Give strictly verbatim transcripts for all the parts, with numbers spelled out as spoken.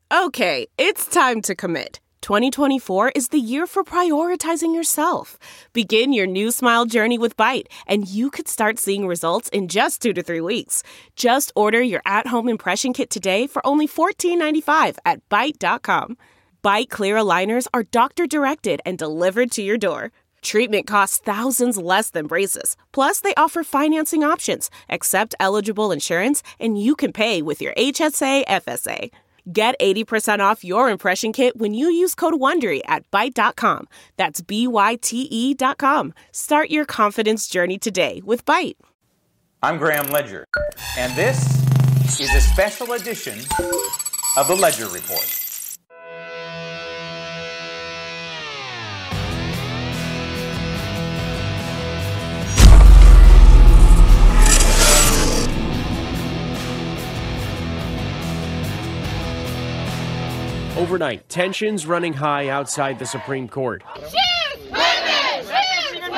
Okay, it's time to commit. twenty twenty-four is the year for prioritizing yourself. Begin your new smile journey with Byte, and you could start seeing results in just two to three weeks. Just order your at-home impression kit today for only fourteen ninety-five at byte dot com. Byte clear aligners are doctor-directed and delivered to your door. Treatment costs thousands less than braces. Plus, they offer financing options, accept eligible insurance, and you can pay with your H S A F S A. Get eighty percent off your impression kit when you use code WONDERY at byte dot com. That's B Y T E dot com. Start your confidence journey today with Byte. I'm Graham Ledger, and this is a special edition of the Ledger Report. Overnight, tensions running high outside the Supreme Court. Shoot! Women! Shoot! Women!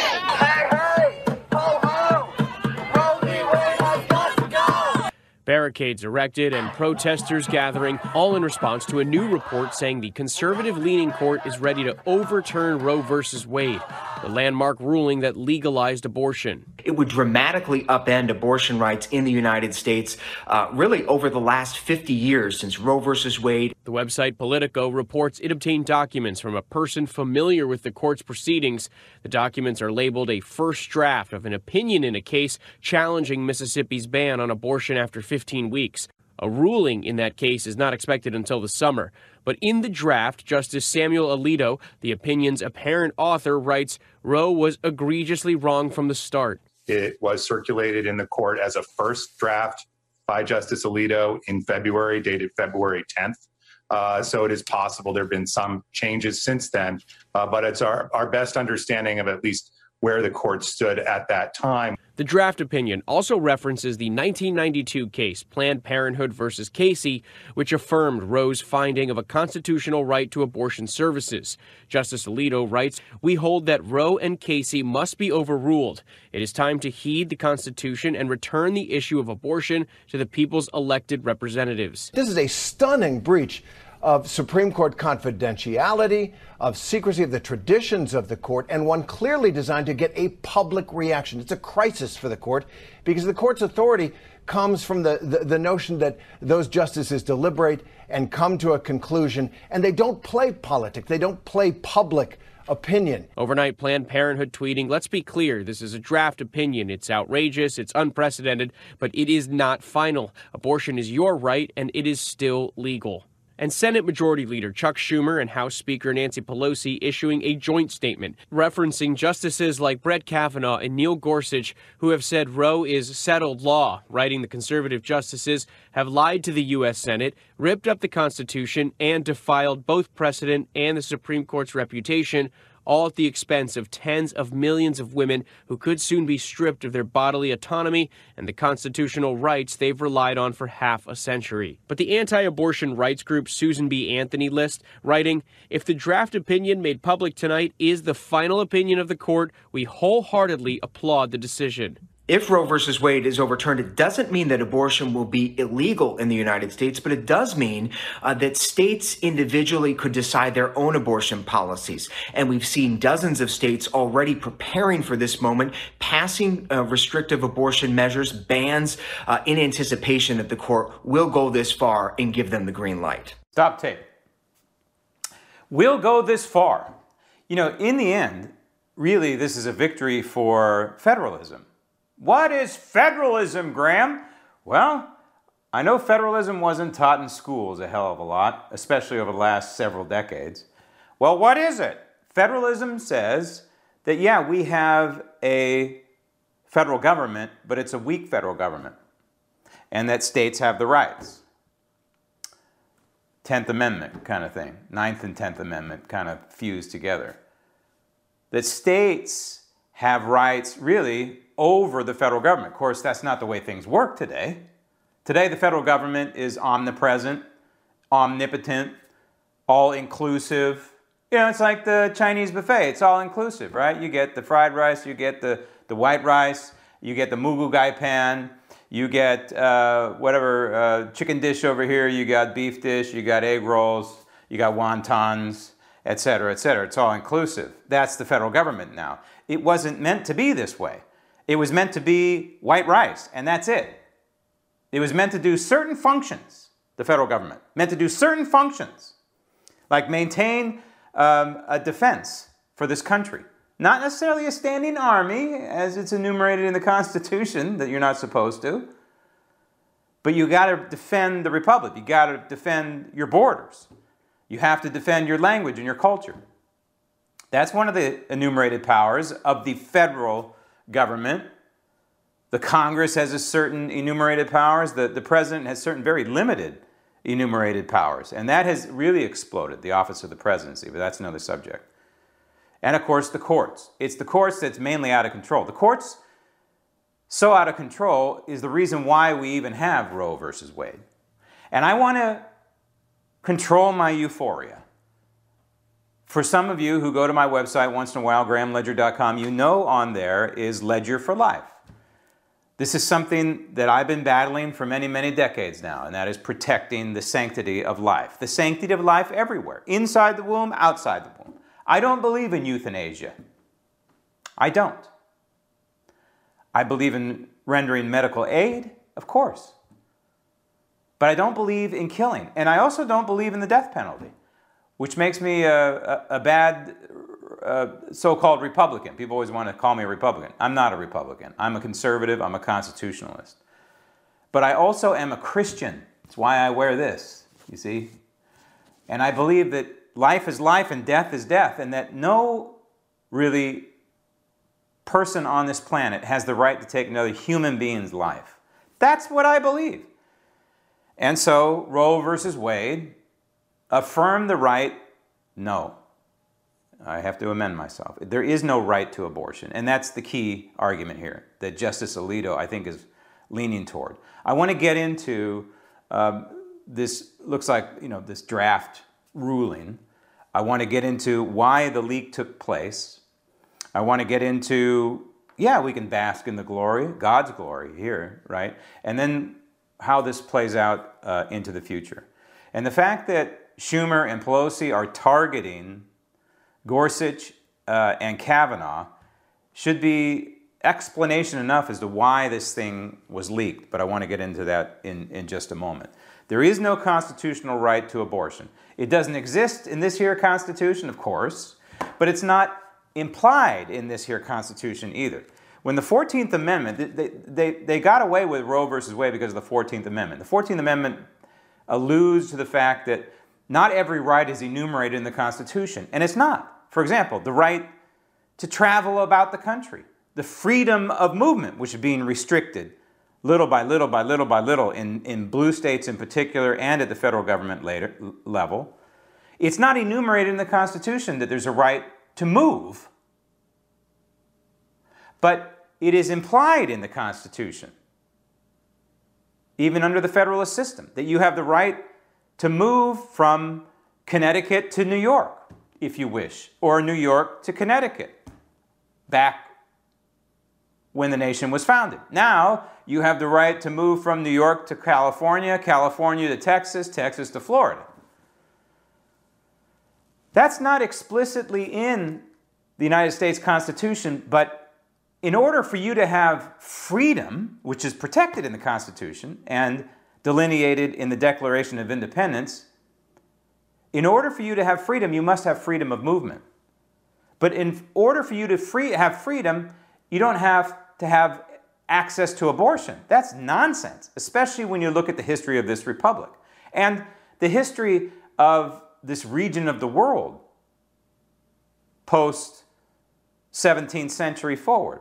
Hey, hey! Ho, ho! Roe v. Wade has got to go! Barricades erected and protesters gathering, all in response to a new report saying the conservative-leaning court is ready to overturn Roe versus Wade, the landmark ruling that legalized abortion. It would dramatically upend abortion rights in the United States, uh, really over the last fifty years since Roe versus Wade. The website Politico reports it obtained documents from a person familiar with the court's proceedings. The documents are labeled a first draft of an opinion in a case challenging Mississippi's ban on abortion after fifteen weeks. A ruling in that case is not expected until the summer. But in the draft, Justice Samuel Alito, the opinion's apparent author, writes Roe was egregiously wrong from the start. It was circulated in the court as a first draft by Justice Alito in February, dated February tenth. Uh, so it is possible there have been some changes since then, uh, but it's our, our best understanding of at least where the court stood at that time. The draft opinion also references the nineteen ninety-two case, Planned Parenthood versus Casey, which affirmed Roe's finding of a constitutional right to abortion services. Justice Alito writes, "We hold that Roe and Casey must be overruled. It is time to heed the Constitution and return the issue of abortion to the people's elected representatives." This is a stunning breach of Supreme Court confidentiality, of secrecy, of the traditions of the court, and one clearly designed to get a public reaction. It's a crisis for the court because the court's authority comes from the, the, the notion that those justices deliberate and come to a conclusion, and they don't play politics. They don't play public opinion. Overnight, Planned Parenthood tweeting, "Let's be clear, this is a draft opinion. It's outrageous, it's unprecedented, but it is not final. Abortion is your right, and it is still legal." And Senate Majority Leader Chuck Schumer and House Speaker Nancy Pelosi issuing a joint statement referencing justices like Brett Kavanaugh and Neil Gorsuch, who have said Roe is settled law, writing the conservative justices have lied to the U S Senate, ripped up the Constitution, and defiled both precedent and the Supreme Court's reputation, all at the expense of tens of millions of women who could soon be stripped of their bodily autonomy and the constitutional rights they've relied on for half a century. But the anti-abortion rights group Susan B. Anthony list, writing, "If the draft opinion made public tonight is the final opinion of the court, we wholeheartedly applaud the decision." If Roe versus Wade is overturned, it doesn't mean that abortion will be illegal in the United States, but it does mean uh, that states individually could decide their own abortion policies. And we've seen dozens of states already preparing for this moment, passing uh, restrictive abortion measures, bans, uh, in anticipation that the court will go this far and give them the green light. Stop tape. We'll go this far. You know, in the end, really, this is a victory for federalism. What is federalism, Graham? Well, I know federalism wasn't taught in schools a hell of a lot, especially over the last several decades. Well, what is it? Federalism says that, yeah, we have a federal government, but it's a weak federal government, and that states have the rights. Tenth Amendment kind of thing. Ninth and Tenth Amendment kind of fused together. That states have rights, really, over the federal government. Of course, that's not the way things work today. Today, the federal government is omnipresent, omnipotent, all-inclusive. You know, it's like the Chinese buffet. It's all-inclusive, right? You get the fried rice, you get the, the white rice, you get the mugu gai pan, You get uh, whatever uh, chicken dish over here, you got beef dish, you got egg rolls, you got wontons, et cetera, et cetera. It's all inclusive. That's the federal government now. It wasn't meant to be this way. It was meant to be white rice, and that's it. It was meant to do certain functions, the federal government, meant to do certain functions, like maintain um, a defense for this country. Not necessarily a standing army, as it's enumerated in the Constitution, that you're not supposed to. But you got to defend the republic. You got to defend your borders. You have to defend your language and your culture. That's one of the enumerated powers of the federal government. The Congress has a certain enumerated powers. The, the president has certain very limited enumerated powers. And that has really exploded, the office of the presidency, but that's another subject. And of course, the courts. It's the courts that's mainly out of control. The courts, so out of control, is the reason why we even have Roe versus Wade. And I want to control my euphoria. For some of you who go to my website once in a while, graham ledger dot com, you know on there is Ledger for Life. This is something that I've been battling for many, many decades now, and that is protecting the sanctity of life. The sanctity of life everywhere, inside the womb, outside the womb. I don't believe in euthanasia. I don't. I believe in rendering medical aid, of course. But I don't believe in killing. And I also don't believe in the death penalty, which makes me a, a, a bad uh, so-called Republican. People always want to call me a Republican. I'm not a Republican. I'm a conservative. I'm a constitutionalist. But I also am a Christian. That's why I wear this, you see. And I believe that life is life and death is death, and that no really person on this planet has the right to take another human being's life. That's what I believe. And so Roe versus Wade affirmed the right. No. I have to amend myself. There is no right to abortion, and that's the key argument here that Justice Alito, I think, is leaning toward. I want to get into um, this, looks like, you know, this draft ruling. I want to get into why the leak took place. I want to get into, yeah, we can bask in the glory, God's glory here, right? And then how this plays out uh, into the future. And the fact that Schumer and Pelosi are targeting Gorsuch uh, and Kavanaugh should be explanation enough as to why this thing was leaked. But I want to get into that in, in just a moment. There is no constitutional right to abortion. It doesn't exist in this here Constitution, of course, but it's not implied in this here Constitution either. When the fourteenth Amendment, they, they, they got away with Roe versus Wade because of the fourteenth Amendment. The fourteenth Amendment alludes to the fact that not every right is enumerated in the Constitution, and it's not. For example, the right to travel about the country, the freedom of movement, which is being restricted little by little by little by little in, in blue states in particular and at the federal government later, level. It's not enumerated in the Constitution that there's a right to move, but it is implied in the Constitution, even under the Federalist system, that you have the right to move from Connecticut to New York, if you wish, or New York to Connecticut, back when the nation was founded. Now, you have the right to move from New York to California, California to Texas, Texas to Florida. That's not explicitly in the United States Constitution, but in order for you to have freedom, which is protected in the Constitution and delineated in the Declaration of Independence, in order for you to have freedom, you must have freedom of movement. But in order for you to free, have freedom, you don't have to have access to abortion. That's nonsense, especially when you look at the history of this republic and the history of this region of the world post seventeenth century forward.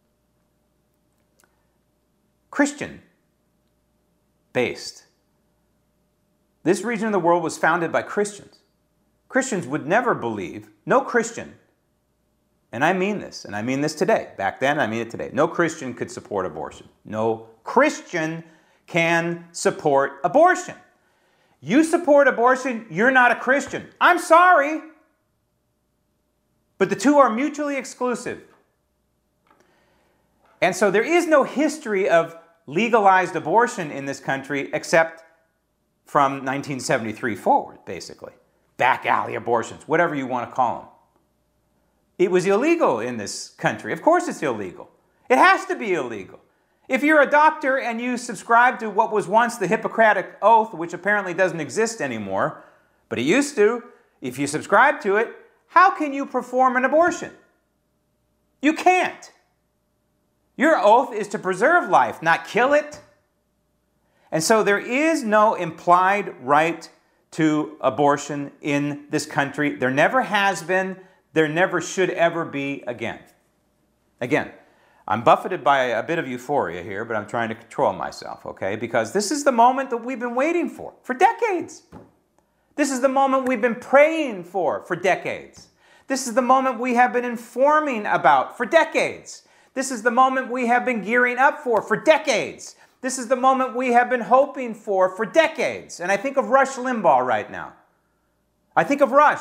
Christian based. This region of the world was founded by Christians. Christians would never believe, no Christian, and I mean this, and I mean this today. Back then, I mean it today. No Christian could support abortion. No Christian can support abortion. You support abortion, you're not a Christian. I'm sorry. But the two are mutually exclusive. And so there is no history of legalized abortion in this country except from nineteen seventy-three forward, basically. Back alley abortions, whatever you want to call them. It was illegal in this country. Of course it's illegal. It has to be illegal. If you're a doctor and you subscribe to what was once the Hippocratic Oath, which apparently doesn't exist anymore, but it used to, if you subscribe to it, how can you perform an abortion? You can't. Your oath is to preserve life, not kill it. And so there is no implied right to abortion in this country. There never has been. There never should ever be again. Again, I'm buffeted by a bit of euphoria here, but I'm trying to control myself, okay? Because this is the moment that we've been waiting for, for decades. This is the moment we've been praying for, for decades. This is the moment we have been informing about for decades. This is the moment we have been gearing up for, for decades. This is the moment we have been hoping for, for decades. And I think of Rush Limbaugh right now. I think of Rush.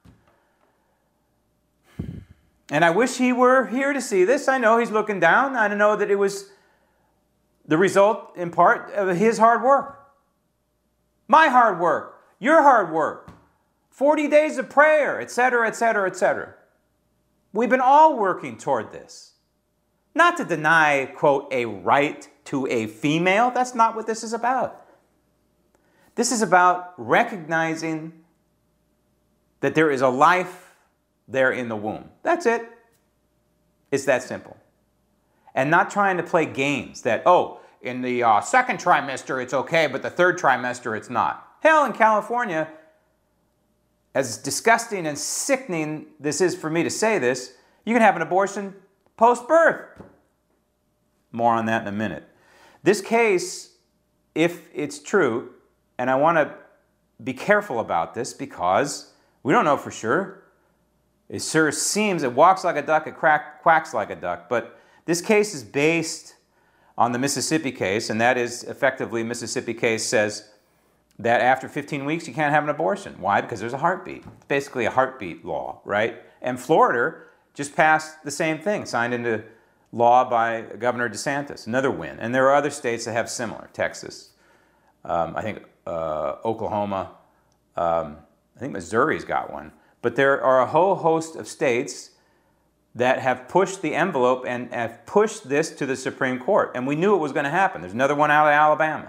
And I wish he were here to see this. I know he's looking down. I know that it was the result, in part, of his hard work. My hard work. Your hard work. forty days of prayer, et cetera, et cetera, et cetera. We've been all working toward this. Not to deny, quote, a right to a female. That's not what this is about. This is about recognizing that there is a life there in the womb. That's it. It's that simple. And not trying to play games that, oh, in the uh, second trimester it's okay, but the third trimester it's not. Hell, in California, as disgusting and sickening this is for me to say this, you can have an abortion post-birth. More on that in a minute. This case, if it's true, and I want to be careful about this because we don't know for sure. It sure seems, it walks like a duck, it crack, quacks like a duck, but this case is based on the Mississippi case, and that is effectively, Mississippi case says that after fifteen weeks you can't have an abortion. Why? Because there's a heartbeat. It's basically a heartbeat law, right? And Florida just passed the same thing, signed into law by Governor DeSantis, another win. And there are other states that have similar, Texas, um, I think uh, Oklahoma, um, I think Missouri's got one. But there are a whole host of states that have pushed the envelope and have pushed this to the Supreme Court. And we knew it was going to happen. There's another one out of Alabama.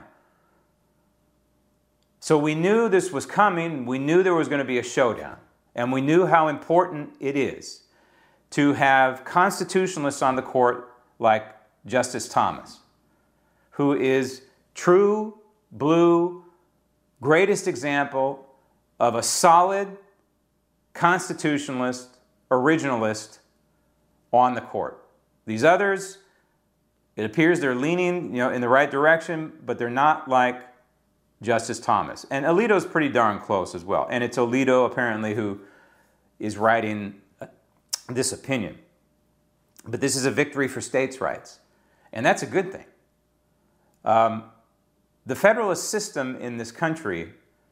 So we knew this was coming. We knew there was going to be a showdown. And we knew how important it is to have constitutionalists on the court like Justice Thomas, who is true, blue, greatest example of a solid constitutionalist, originalist on the court. These others, it appears they're leaning, you know, in the right direction, but they're not like Justice Thomas. And Alito's pretty darn close as well. And it's Alito, apparently, who is writing this opinion. But this is a victory for states' rights. And that's a good thing. Um, the federalist system in this country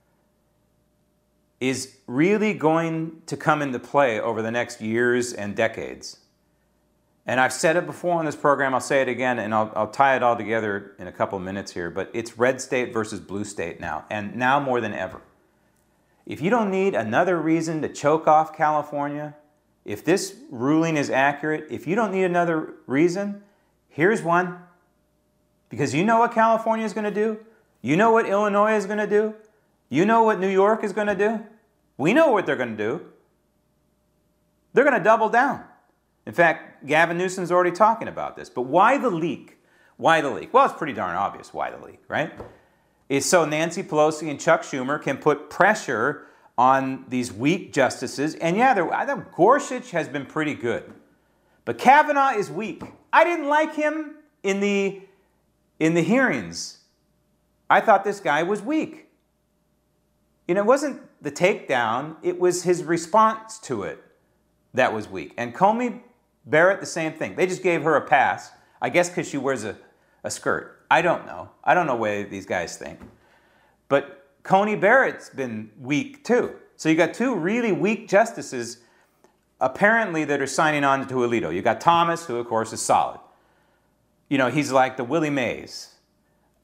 is really going to come into play over the next years and decades. And I've said it before on this program, I'll say it again, and I'll, I'll tie it all together in a couple of minutes here, but it's red state versus blue state now, and now more than ever. If you don't need another reason to choke off California, if this ruling is accurate, if you don't need another reason, here's one. Because you know what California is going to do. You know what Illinois is going to do. You know what New York is going to do? We know what they're going to do. They're going to double down. In fact, Gavin Newsom's already talking about this. But why the leak? Why the leak? Well, it's pretty darn obvious why the leak, right? It's so Nancy Pelosi and Chuck Schumer can put pressure on these weak justices. And yeah, I think Gorsuch has been pretty good. But Kavanaugh is weak. I didn't like him in the, in the hearings. I thought this guy was weak. You know, it wasn't the takedown, it was his response to it that was weak. And Comey Barrett, the same thing. They just gave her a pass, I guess because she wears a, a skirt. I don't know. I don't know what these guys think. But Coney Barrett's been weak too. So you got two really weak justices apparently that are signing on to Alito. You got Thomas, who of course is solid. You know, he's like the Willie Mays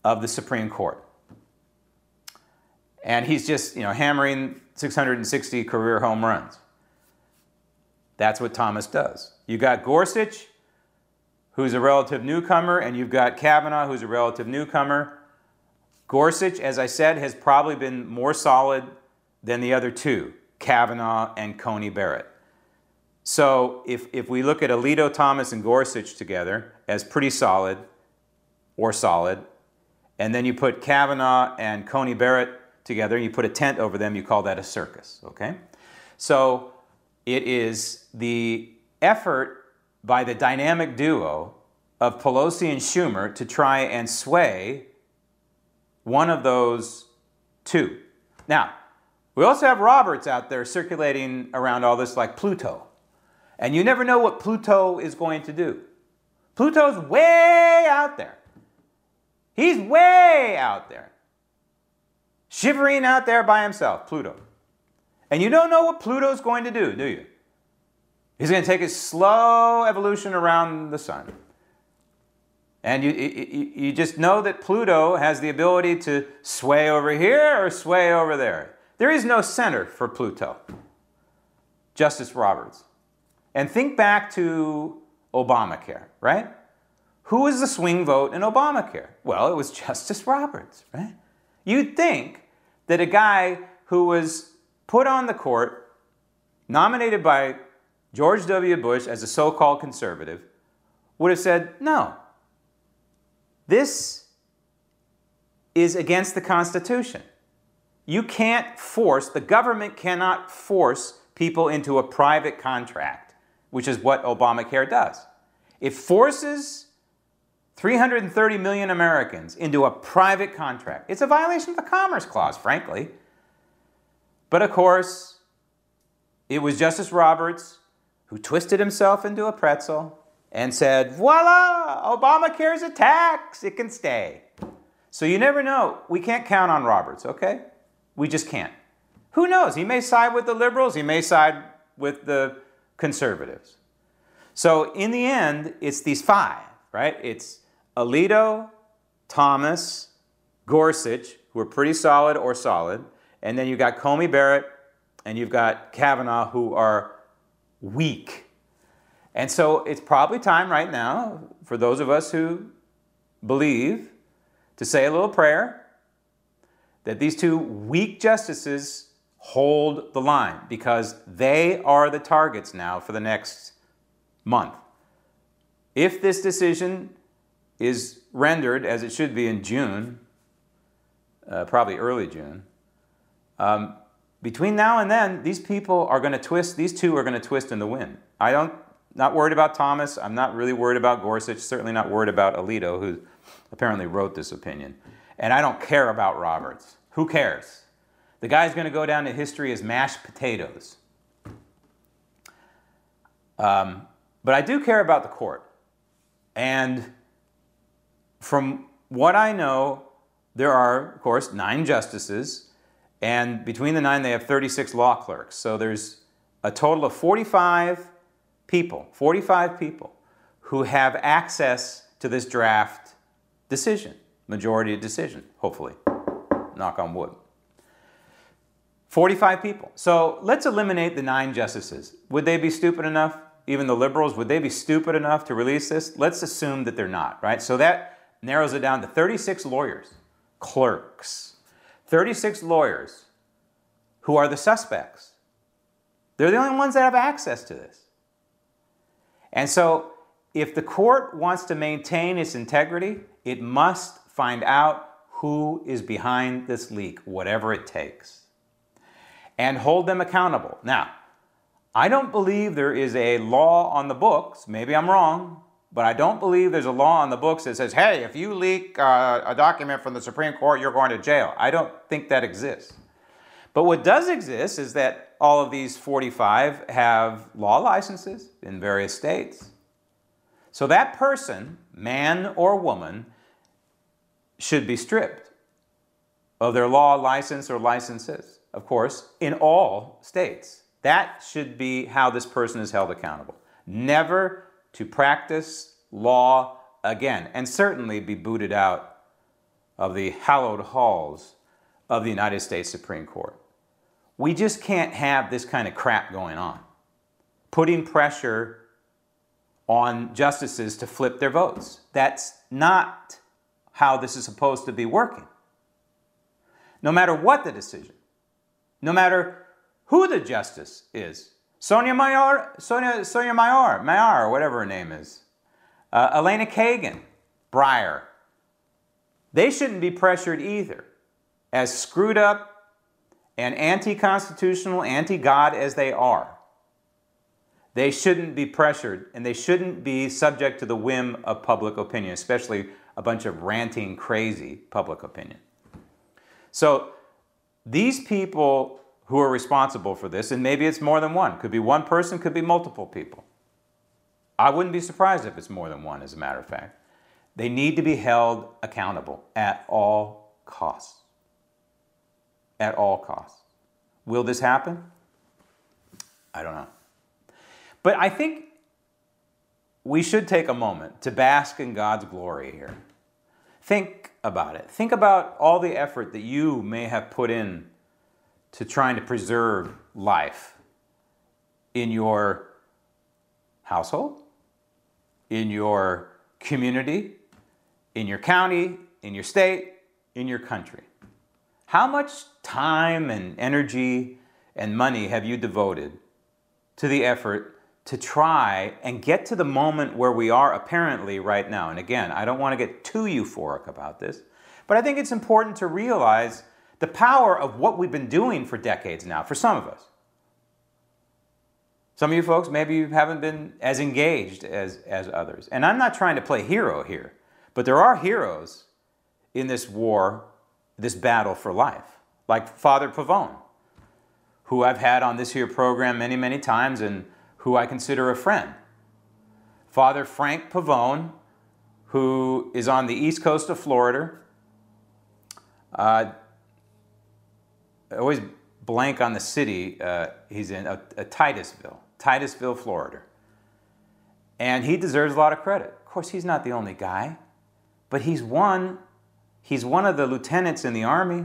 of the Supreme Court. And he's just, you know, hammering six hundred sixty career home runs. That's what Thomas does. You got Gorsuch, who's a relative newcomer, and you've got Kavanaugh, who's a relative newcomer. Gorsuch, as I said, has probably been more solid than the other two, Kavanaugh and Coney Barrett. So if, if we look at Alito, Thomas, and Gorsuch together as pretty solid or solid, and then you put Kavanaugh and Coney Barrett together, and you put a tent over them, you call that a circus, okay? So it is the effort by the dynamic duo of Pelosi and Schumer to try and sway one of those two. Now, we also have Roberts out there circulating around all this like Pluto. And you never know what Pluto is going to do. Pluto's way out there. He's way out there. Shivering out there by himself, Pluto. And you don't know what Pluto's going to do, do you? He's going to take his slow evolution around the sun. And you, you, you just know that Pluto has the ability to sway over here or sway over there. There is no center for Pluto. Justice Roberts. And think back to Obamacare, right? Who was the swing vote in Obamacare? Well, it was Justice Roberts, right? You'd think that a guy who was put on the court, nominated by George W. Bush as a so-called conservative, would have said, no, this is against the Constitution. You can't force, the government cannot force people into a private contract, which is what Obamacare does. It forces three hundred thirty million Americans into a private contract. It's a violation of the Commerce Clause, frankly. But of course, it was Justice Roberts who twisted himself into a pretzel and said, voila, Obamacare is a tax, it can stay. So you never know. We can't count on Roberts, okay? We just can't. Who knows? He may side with the liberals, he may side with the conservatives. So in the end, it's these five, right? It's Alito, Thomas, Gorsuch, who are pretty solid or solid, and then you've got Coney Barrett, and you've got Kavanaugh, who are weak. And so it's probably time right now for those of us who believe to say a little prayer that these two weak justices hold the line, because they are the targets now for the next month. If this decision is rendered as it should be in June, uh, probably early June, um, between now and then, these people are going to twist, these two are going to twist in the wind. I don't, not worried about Thomas, I'm not really worried about Gorsuch, certainly not worried about Alito, who apparently wrote this opinion. And I don't care about Roberts. Who cares? The guy's going to go down to history as mashed potatoes. Um, but I do care about the court. And from what I know, there are, of course, nine justices. And between the nine, they have thirty-six law clerks. So there's a total of forty-five people, forty-five people who have access to this draft decision, majority decision, hopefully. Knock on wood. forty-five people. So let's eliminate the nine justices. Would they be stupid enough, even the liberals, would they be stupid enough to release this? Let's assume that they're not, right? So that narrows it down to thirty-six lawyers, clerks. thirty-six lawyers who are the suspects. They're the only ones that have access to this. And so if the court wants to maintain its integrity, it must find out who is behind this leak, whatever it takes, and hold them accountable. Now, I don't believe there is a law on the books, maybe I'm wrong, but I don't believe there's a law on the books that says, hey, if you leak uh, a document from the Supreme Court, you're going to jail. I don't think that exists. But what does exist is that all of these forty-five have law licenses in various states. So that person, man or woman, should be stripped of their law license or licenses, of course, in all states. That should be how this person is held accountable. Never to practice law again, and certainly be booted out of the hallowed halls of the United States Supreme Court. We just can't have this kind of crap going on, putting pressure on justices to flip their votes. That's not how this is supposed to be working. No matter what the decision, no matter who the justice is, Sonia Mayer, Sonia, Sonia Mayer, Mayer, or whatever her name is, uh, Elena Kagan, Breyer, they shouldn't be pressured either. As screwed up and anti-constitutional, anti-God as they are, they shouldn't be pressured, and they shouldn't be subject to the whim of public opinion, especially a bunch of ranting, crazy public opinion. So these people who are responsible for this, and maybe it's more than one, could be one person, could be multiple people. I wouldn't be surprised if it's more than one, as a matter of fact. They need to be held accountable at all costs. At all costs. Will this happen? I don't know. But I think we should take a moment to bask in God's glory here. Think about it. Think about all the effort that you may have put in to trying to preserve life in your household, in your community, in your county, in your state, in your country. How much time and energy and money have you devoted to the effort to try and get to the moment where we are apparently right now? And again, I don't want to get too euphoric about this, but I think it's important to realize the power of what we've been doing for decades now, for some of us. Some of you folks, maybe you haven't been as engaged as, as others. And I'm not trying to play hero here, but there are heroes in this war, this battle for life, like Father Pavone, who I've had on this here program many, many times and who I consider a friend. Father Frank Pavone, who is on the east coast of Florida. Uh, I always blank on the city uh, he's in, uh, uh, Titusville, Titusville, Florida. And he deserves a lot of credit. Of course, he's not the only guy, but he's one, he's one of the lieutenants in the Army.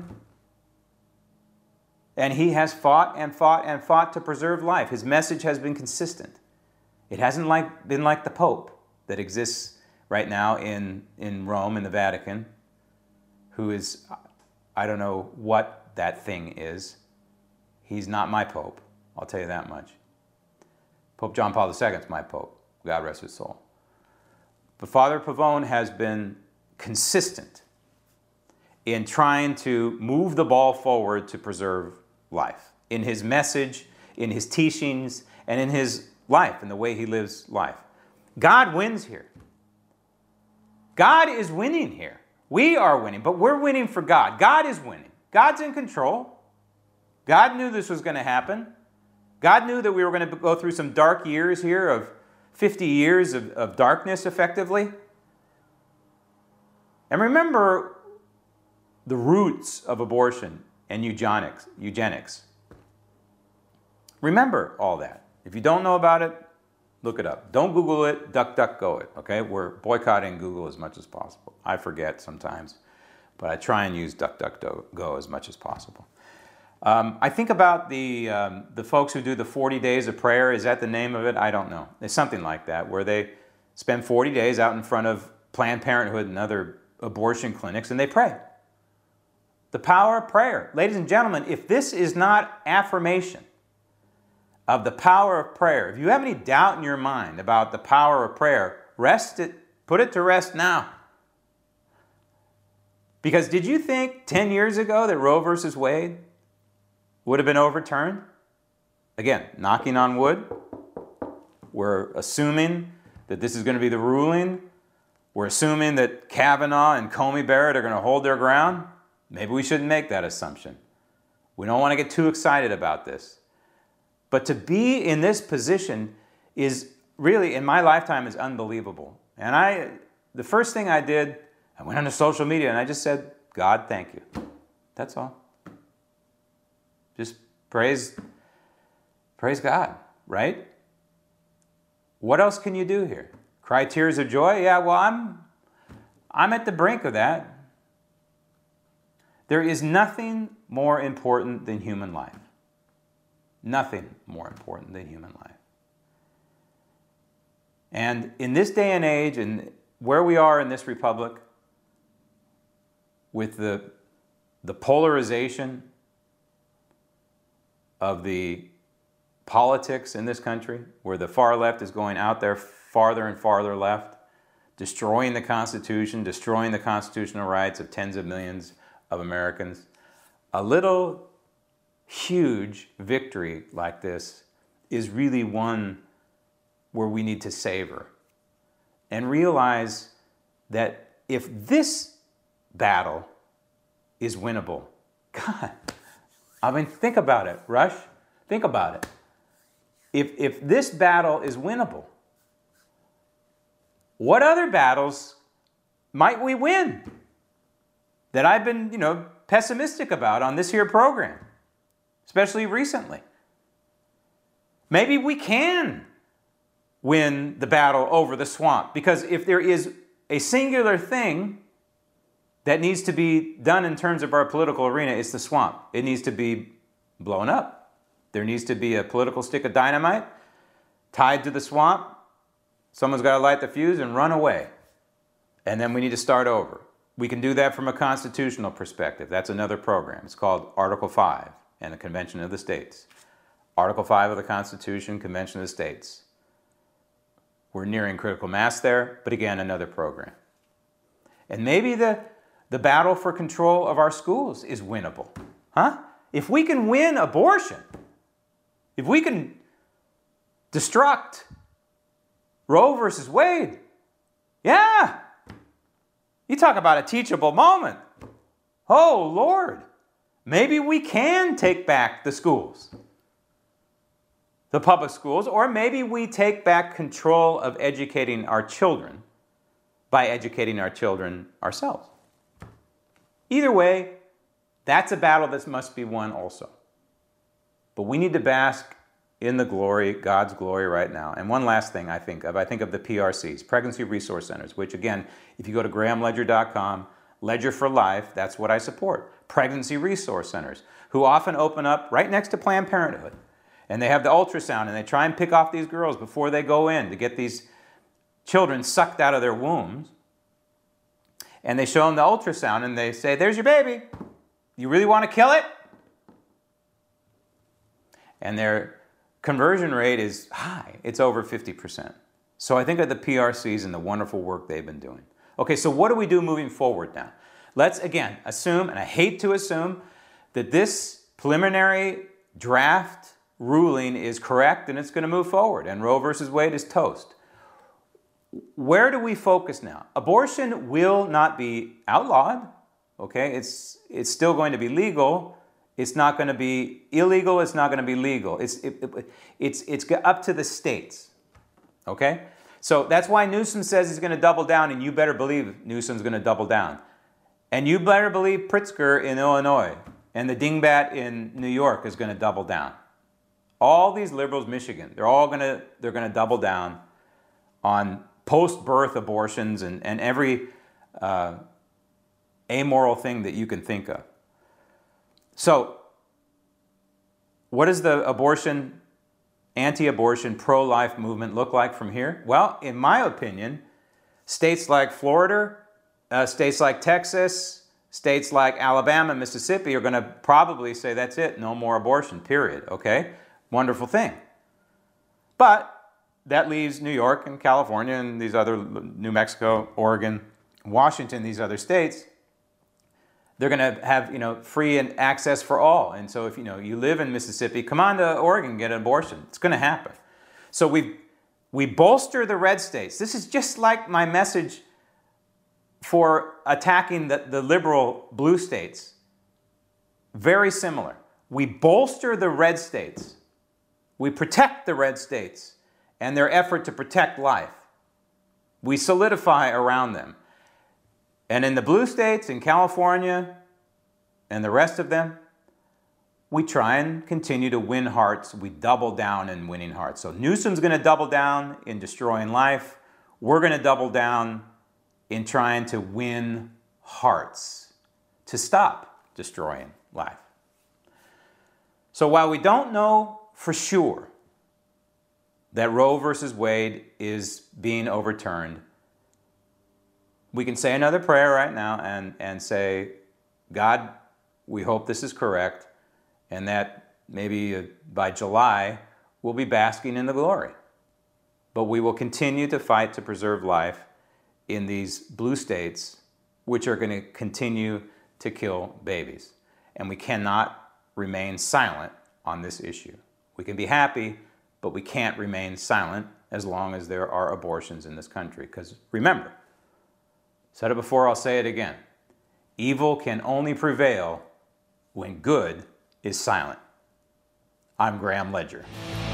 And he has fought and fought and fought to preserve life. His message has been consistent. It hasn't like, been like the Pope that exists right now in, in Rome, in the Vatican, who is, I don't know what that thing is. He's not my Pope, I'll tell you that much. Pope John Paul the Second is my Pope, God rest his soul. But Father Pavone has been consistent in trying to move the ball forward to preserve life, in his message, in his teachings, and in his life, in the way he lives life. God wins here. God is winning here. We are winning, but we're winning for God. God is winning. God's in control. God knew this was going to happen. God knew that we were going to go through some dark years here of fifty years of, of darkness, effectively. And remember the roots of abortion and eugenics. eugenics. Remember all that. If you don't know about it, look it up. Don't Google it, DuckDuckGo it, okay? We're boycotting Google as much as possible. I forget sometimes, but I try and use DuckDuckGo as much as possible. Um, I think about the, um, the folks who do the forty days of prayer. Is that the name of it? I don't know. It's something like that, where they spend forty days out in front of Planned Parenthood and other abortion clinics, and they pray. The power of prayer. Ladies and gentlemen, if this is not affirmation of the power of prayer, if you have any doubt in your mind about the power of prayer, rest it, put it to rest now. Because did you think ten years ago that Roe versus Wade would have been overturned? Again, knocking on wood. We're assuming that this is going to be the ruling. We're assuming that Kavanaugh and Comey Barrett are going to hold their ground. Maybe we shouldn't make that assumption. We don't want to get too excited about this. But to be in this position is really, in my lifetime, is unbelievable. And I, the first thing I did, I went onto social media and I just said, God, thank you. That's all. Just praise, praise God, right? What else can you do here? Cry tears of joy? Yeah, well, I'm, I'm at the brink of that. There is nothing more important than human life. Nothing more important than human life. And in this day and age, and where we are in this republic, with the, the polarization of the politics in this country, where the far left is going out there farther and farther left, destroying the Constitution, destroying the constitutional rights of tens of millions of Americans, a little huge victory like this is really one where we need to savor and realize that if this battle is winnable, God, I mean, think about it, Rush. Think about it. If, if this battle is winnable, what other battles might we win that I've been, you know, pessimistic about on this here program, especially recently? Maybe we can win the battle over the swamp, because if there is a singular thing that needs to be done in terms of our political arena, it's the swamp. It needs to be blown up. There needs to be a political stick of dynamite tied to the swamp. Someone's got to light the fuse and run away. And then we need to start over. We can do that from a constitutional perspective. That's another program. It's called Article five and the Convention of the States. Article five of the Constitution, Convention of the States. We're nearing critical mass there, but again, another program. And maybe the, the battle for control of our schools is winnable. Huh? If we can win abortion, if we can destruct Roe versus Wade, yeah, you talk about a teachable moment. Oh, Lord, maybe we can take back the schools, the public schools, or maybe we take back control of educating our children by educating our children ourselves. Either way, that's a battle that must be won also. But we need to bask in the glory, God's glory right now. And one last thing I think of, I think of the P R Cs, Pregnancy Resource Centers, which again, if you go to graham ledger dot com, Ledger for Life, that's what I support. Pregnancy Resource Centers, who often open up right next to Planned Parenthood. And they have the ultrasound, and they try and pick off these girls before they go in to get these children sucked out of their wombs. And they show them the ultrasound, and they say, there's your baby. You really want to kill it? And their conversion rate is high. It's over fifty percent. So I think of the P R Cs and the wonderful work they've been doing. Okay, so what do we do moving forward now? Let's, again, assume, and I hate to assume, that this preliminary draft ruling is correct and it's going to move forward, and Roe versus Wade is toast. Where do we focus now? Abortion will not be outlawed, okay? It's, it's still going to be legal. It's not going to be illegal. It's not going to be legal. It's, it, it, it's, it's up to the states, okay? So that's why Newsom says he's going to double down, and you better believe Newsom's going to double down. And you better believe Pritzker in Illinois and the dingbat in New York is going to double down. All these liberals, Michigan, they're all going to, they're going to double down on post-birth abortions and, and every uh, amoral thing that you can think of. So, what does the abortion, anti-abortion, pro-life movement look like from here? Well, in my opinion, states like Florida, uh, states like Texas, states like Alabama, Mississippi are going to probably say, that's it, no more abortion, period, okay? Wonderful thing. But that leaves New York and California and these other, New Mexico, Oregon, Washington, these other states. They're going to have, you know, free and access for all. And so if, you know, you live in Mississippi, come on to Oregon and get an abortion. It's going to happen. So we we bolster the red states. This is just like my message for attacking the, the liberal blue states. Very similar. We bolster the red states. We protect the red states and their effort to protect life. We solidify around them. And in the blue states, in California, and the rest of them, we try and continue to win hearts. We double down in winning hearts. So Newsom's going to double down in destroying life. We're going to double down in trying to win hearts, to stop destroying life. So while we don't know for sure that Roe versus Wade is being overturned, we can say another prayer right now and, and say, God, we hope this is correct, and that maybe by July we'll be basking in the glory. But we will continue to fight to preserve life in these blue states, which are going to continue to kill babies. And we cannot remain silent on this issue. We can be happy, but we can't remain silent as long as there are abortions in this country. Because remember, said it before, I'll say it again. Evil can only prevail when good is silent. I'm Graham Ledger.